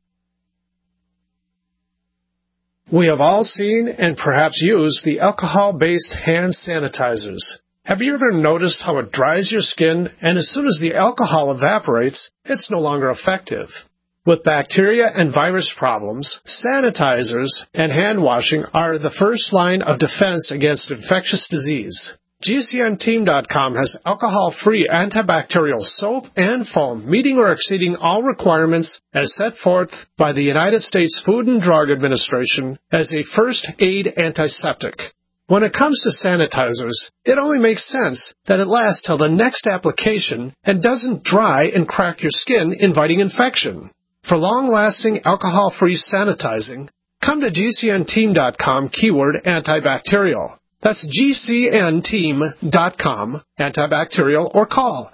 Speaker 20: We have all seen and perhaps used the alcohol-based hand sanitizers. Have you ever noticed how it dries your skin, and as soon as the alcohol evaporates, it's no longer effective? With bacteria and virus problems, sanitizers and hand washing are the first line of defense against infectious disease. GCNteam.com has alcohol-free antibacterial soap and foam, meeting or exceeding all requirements as set forth by the United States Food and Drug Administration as a first aid antiseptic. When it comes to sanitizers, it only makes sense that it lasts till the next application and doesn't dry and crack your skin, inviting infection. For long-lasting alcohol-free sanitizing, come to GCNteam.com keyword antibacterial. That's GCNteam.com, antibacterial, or call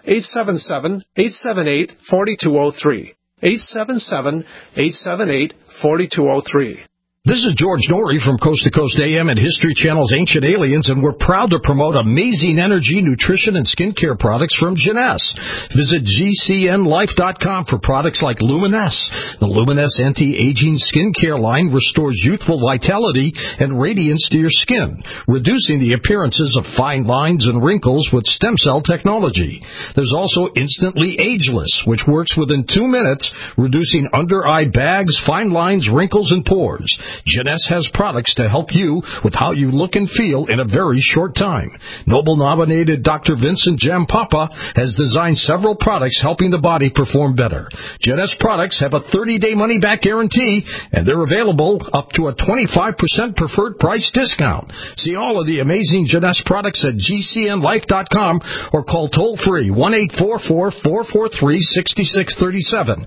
Speaker 20: 877-878-4203. 877-878-4203.
Speaker 4: This is George Norrie from Coast to Coast AM and History Channel's Ancient Aliens, and we're proud to promote amazing energy, nutrition, and skincare products from Jeunesse. Visit GCNlife.com for products like Luminesse. The Luminesse anti-aging skincare line restores youthful vitality and radiance to your skin, reducing the appearances of fine lines and wrinkles with stem cell technology. There's also Instantly Ageless, which works within 2 minutes, reducing under-eye bags, fine lines, wrinkles, and pores. Jeunesse has products to help you with how you look and feel in a very short time. Nobel-nominated Dr. Vincent Jampapa has designed several products helping the body perform better. Jeunesse products have a 30-day money-back guarantee, and they're available up to a 25% preferred price discount. See all of the amazing Jeunesse products at GCNlife.com or call toll-free 1-844-443-6637,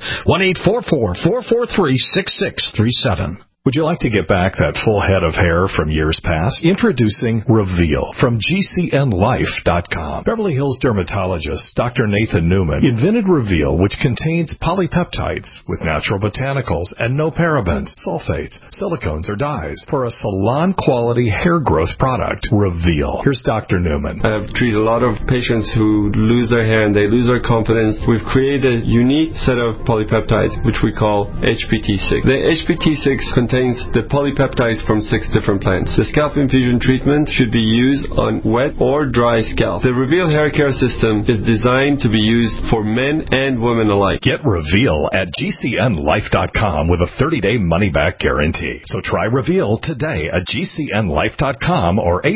Speaker 4: 1-844-443-6637.
Speaker 9: Would you like to get back that full head of hair from years past? Introducing Reveal from GCNlife.com. Beverly Hills dermatologist Dr. Nathan Newman invented Reveal, which contains polypeptides with natural botanicals and no parabens, sulfates, silicones, or dyes for a salon-quality hair growth product. Reveal. Here's Dr. Newman.
Speaker 22: I've treated a lot of patients who lose their hair and they lose their confidence. We've created a unique set of polypeptides, which we call HPT6. The HPT6 contains the polypeptides from 6 different plants. The scalp infusion treatment should be used on wet or dry scalp. The Reveal hair care system is designed to be used for men and women alike.
Speaker 9: Get Reveal at GCNlife.com with a 30-day money-back guarantee. So try Reveal today at GCNlife.com or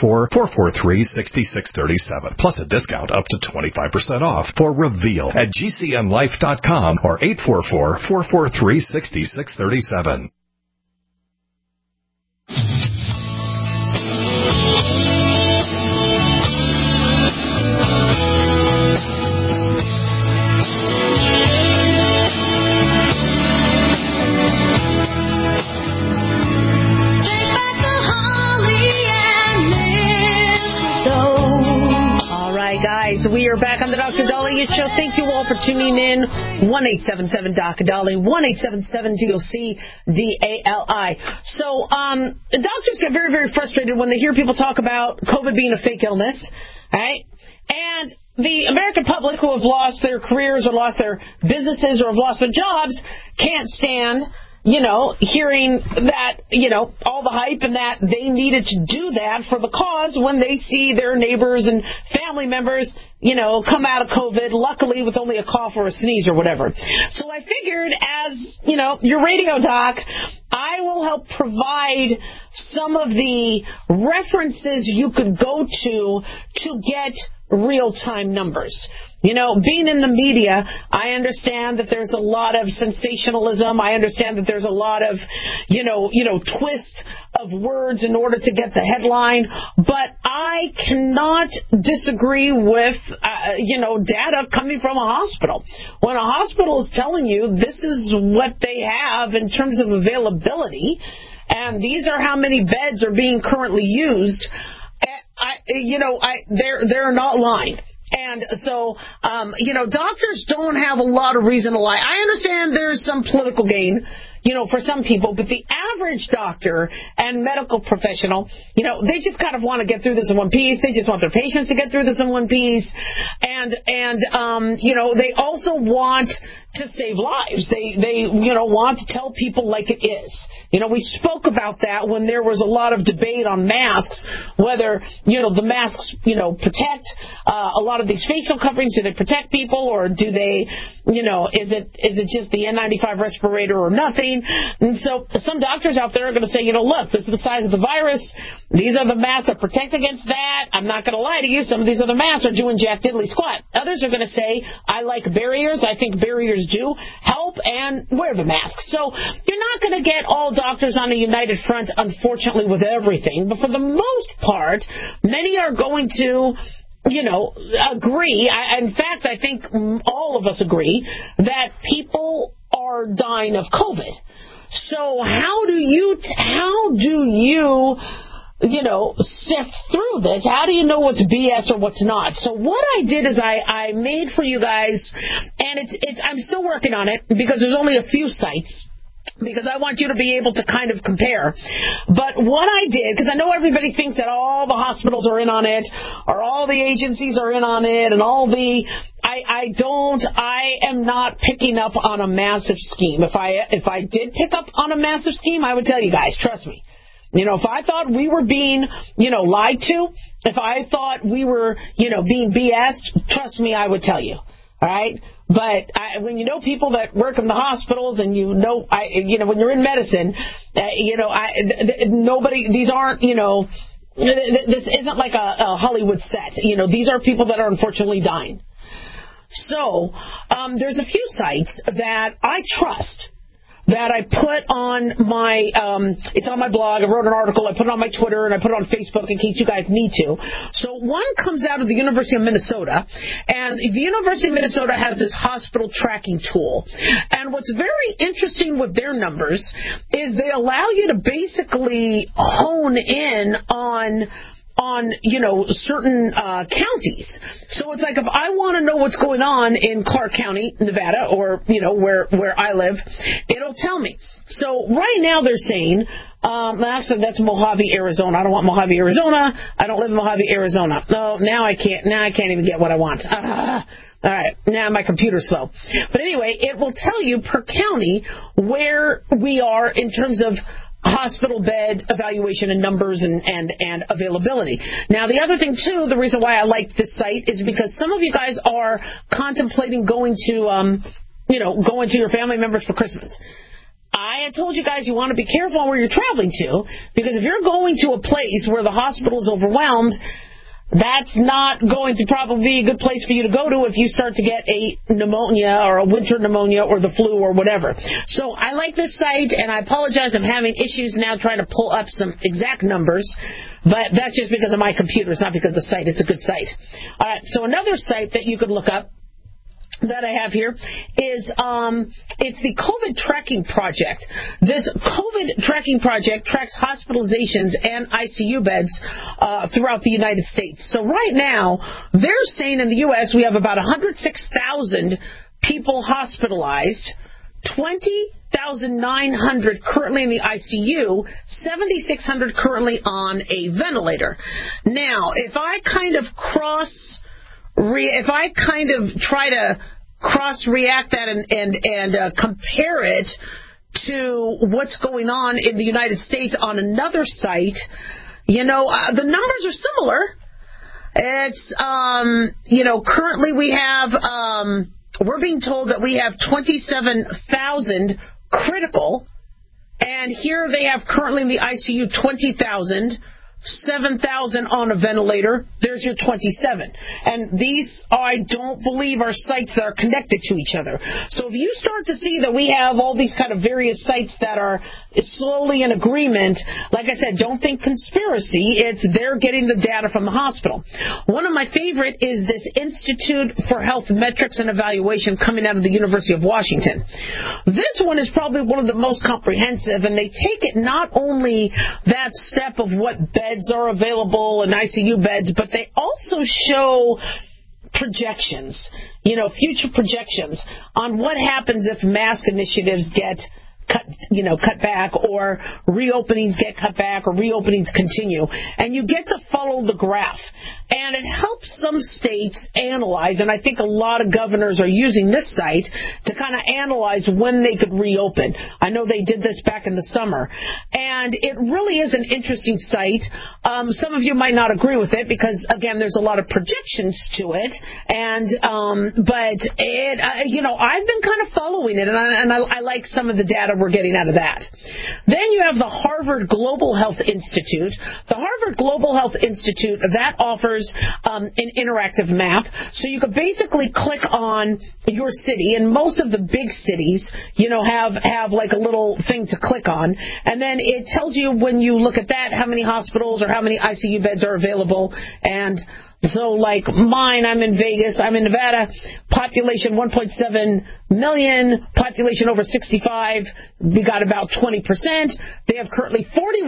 Speaker 9: 844-443-6637. Plus a discount up to 25% off for Reveal at GCNlife.com or 844-443-6637.
Speaker 3: guys. We are back on the Dr. Daliah Show. Thank you all for tuning in. 1-877-DOC-DALI, 1-877-DOC-DALI. So, doctors get very, very frustrated when they hear people talk about COVID being a fake illness, right? And the American public who have lost their careers or lost their businesses or have lost their jobs can't stand, hearing that, all the hype and that they needed to do that for the cause when they see their neighbors and family members, come out of COVID, luckily with only a cough or a sneeze or whatever. So I figured as, your radio doc, I will help provide some of the references you could go to get real-time numbers. Being in the media, I understand that there's a lot of sensationalism. I understand that there's a lot of, twist of words in order to get the headline. But I cannot disagree with, data coming from a hospital. When a hospital is telling you this is what they have in terms of availability, and these are how many beds are being currently used, they're not lying. And so, doctors don't have a lot of reason to lie. I understand there's some political gain, for some people, but the average doctor and medical professional, they just kind of want to get through this in one piece. They just want their patients to get through this in one piece. And they also want to save lives. They want to tell people like it is. We spoke about that when there was a lot of debate on masks, whether, the masks, protect a lot of these facial coverings. Do they protect people, or do they, is it just the N95 respirator or nothing? And so some doctors out there are going to say, look, this is the size of the virus. These are the masks that protect against that. I'm not going to lie to you. Some of these other masks are doing jack diddly squat. Others are going to say, I like barriers. I think barriers do help, and wear the mask. So you're not going to get all doctors on a united front, unfortunately, with everything. But for the most part, many are going to agree. In fact, I think all of us agree that people are dying of COVID. So how do you sift through this? How do you know what's BS or what's not? So what I did is I made for you guys, and I'm still working on it because there's only a few sites, because I want you to be able to kind of compare. But what I did, because I know everybody thinks that all the hospitals are in on it, or all the agencies are in on it, and I am not picking up on a massive scheme. If I did pick up on a massive scheme, I would tell you guys, trust me. If I thought we were being, lied to, if I thought we were, being BS'd, trust me, I would tell you. All right? But when you know people that work in the hospitals, and when you're in medicine, nobody, these aren't, this isn't like a Hollywood set. These are people that are unfortunately dying. So, there's a few sites that I trust, that I put on my, it's on my blog. I wrote an article, I put it on my Twitter, and I put it on Facebook in case you guys need to. So one comes out of the University of Minnesota, and the University of Minnesota has this hospital tracking tool. And what's very interesting with their numbers is they allow you to basically hone in on certain counties. So it's like, if I want to know what's going on in Clark County, Nevada, or, where I live, it'll tell me. So right now they're saying, that's Mojave, Arizona. I don't want Mojave, Arizona. I don't live in Mojave, Arizona. No, now I can't even get what I want. All right, now my computer's slow. But anyway, it will tell you per county where we are in terms of hospital bed evaluation and numbers and availability. Now, the other thing, too, the reason why I like this site is because some of you guys are contemplating going to your family members for Christmas. I had told you guys you want to be careful where you're traveling to, because if you're going to a place where the hospital is overwhelmed, that's not going to probably be a good place for you to go to if you start to get a pneumonia or a winter pneumonia or the flu or whatever. So I like this site, and I apologize, I'm having issues now trying to pull up some exact numbers, but that's just because of my computer. It's not because of the site. It's a good site. All right, so another site that you could look up that I have here is it's the COVID Tracking Project. This COVID Tracking Project tracks hospitalizations and ICU beds throughout the United States. So right now, they're saying in the U.S. we have about 106,000 people hospitalized, 20,900 currently in the ICU, 7,600 currently on a ventilator. Now, if I kind of try to cross-react that and compare it to what's going on in the United States on another site, the numbers are similar. It's, currently we have, we're being told that we have 27,000 critical, and here they have currently in the ICU 20,000. 7,000 on a ventilator, there's your 27. And these, I don't believe, are sites that are connected to each other. So if you start to see that we have all these kind of various sites that are slowly in agreement, like I said, don't think conspiracy. It's they're getting the data from the hospital. One of my favorite is this Institute for Health Metrics and Evaluation coming out of the University of Washington. This one is probably one of the most comprehensive, and they take it not only that step of what beds are available and ICU beds, but they also show projections, future projections on what happens if mask initiatives get cut back, or reopenings get cut back, or reopenings continue. And you get to follow the graph. And it helps some states analyze, and I think a lot of governors are using this site to kind of analyze when they could reopen. I know they did this back in the summer. And it really is an interesting site. Some of you might not agree with it because, again, there's a lot of projections to it. But I've been kind of following it, and I like some of the data we're getting out of that. Then you have the Harvard Global Health Institute. The Harvard Global Health Institute, that offers an interactive map. So you could basically click on your city, and most of the big cities, have like a little thing to click on. And then it tells you when you look at that how many hospitals or how many ICU beds are available. And so like mine, I'm in Vegas, I'm in Nevada, population 1.7 million, population over 65, we got about 20%. They have currently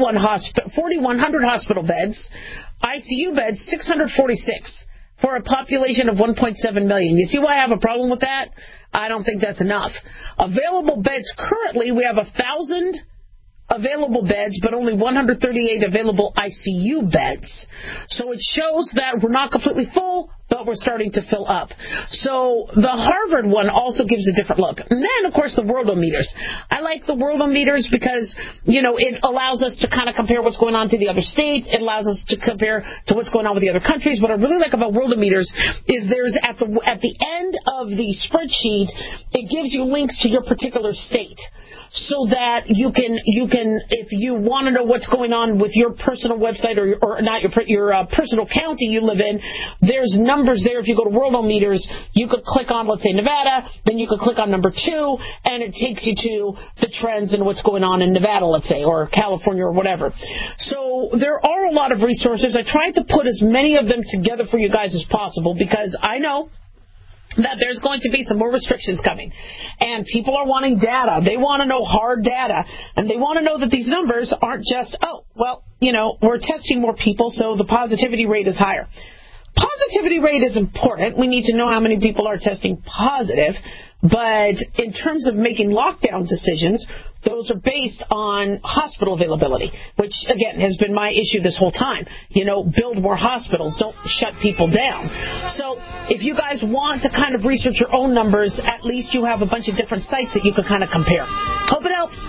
Speaker 3: 4,100 hospital beds, ICU beds 646 for a population of 1.7 million. You see why I have a problem with that? I don't think that's enough. Available beds currently, we have 1,000 available beds, but only 138 available ICU beds. So it shows that we're not completely full, but we're starting to fill up. So the Harvard one also gives a different look. And then, of course, the Worldometers. I like the Worldometers because, it allows us to kind of compare what's going on to the other states. It allows us to compare to what's going on with the other countries. What I really like about Worldometers is there's at the end of the spreadsheet, it gives you links to your particular state, so that you can if you want to know what's going on with your personal website or not your personal county you live in, there's numbers there. If you go to Worldometers, you could click on, let's say, Nevada, then you could click on number 2, and it takes you to the trends and what's going on in Nevada, let's say, or California or whatever. So there are a lot of resources. I tried to put as many of them together for you guys as possible because I know that there's going to be some more restrictions coming. And people are wanting data. They want to know hard data. And they want to know that these numbers aren't just, we're testing more people, so the positivity rate is higher. Positivity rate is important. We need to know how many people are testing positive. But in terms of making lockdown decisions, those are based on hospital availability, which, again, has been my issue this whole time. Build more hospitals. Don't shut people down. So if you guys want to kind of research your own numbers, at least you have a bunch of different sites that you can kind of compare. Hope it helps.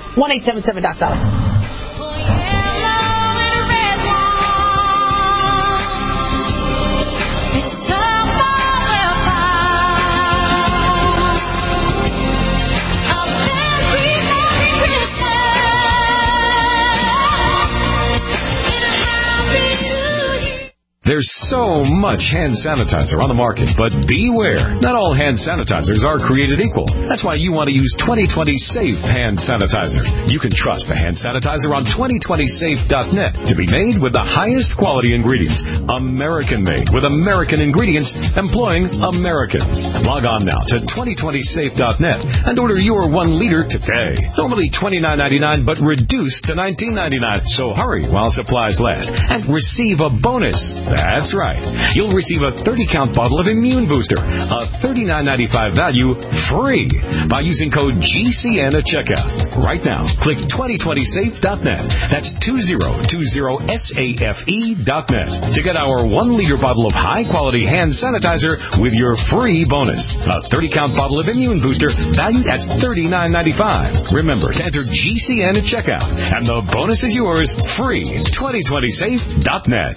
Speaker 3: 1-877-DOC.
Speaker 9: There's so much hand sanitizer on the market, but beware. Not all hand sanitizers are created equal. That's why you want to use 2020 Safe Hand Sanitizer. You can trust the hand sanitizer on 2020safe.net to be made with the highest quality ingredients. American-made with American ingredients employing Americans. Log on now to 2020safe.net and order your 1 liter today. Normally $29.99, but reduced to $19.99. So hurry while supplies last and receive a bonus. That's right. You'll receive a 30-count bottle of Immune Booster, a $39.95 value, free by using code GCN at checkout. Right now, click 2020safe.net. That's 2020safe.net to get our 1 liter bottle of high-quality hand sanitizer with your free bonus. A 30-count bottle of Immune Booster valued at $39.95. Remember to enter GCN at checkout, and the bonus is yours free. 2020safe.net.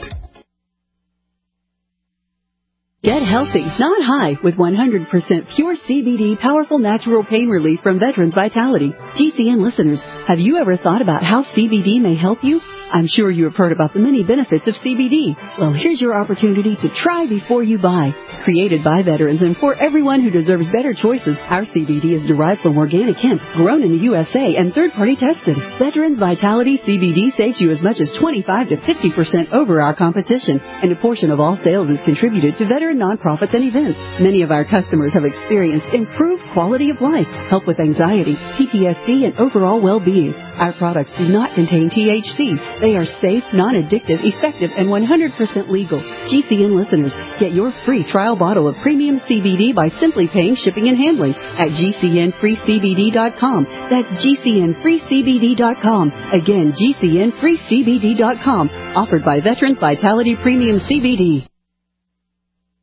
Speaker 19: Get healthy, not high, with 100% pure CBD powerful natural pain relief from Veterans Vitality. GCN listeners, have you ever thought about how CBD may help you? I'm sure you have heard about the many benefits of CBD. Well, here's your opportunity to try before you buy. Created by veterans and for everyone who deserves better choices, our CBD is derived from organic hemp, grown in the USA, and third-party tested. Veterans Vitality CBD saves you as much as 25 to 50% over our competition, and a portion of all sales is contributed to veteran nonprofits and events. Many of our customers have experienced improved quality of life, help with anxiety, PTSD, and overall well-being. Our products do not contain THC. They are safe, non-addictive, effective, and 100% legal. GCN listeners, get your free trial bottle of premium CBD by simply paying shipping and handling at GCNFreeCBD.com. That's GCNFreeCBD.com. Again, GCNFreeCBD.com. Offered by Veterans Vitality Premium CBD.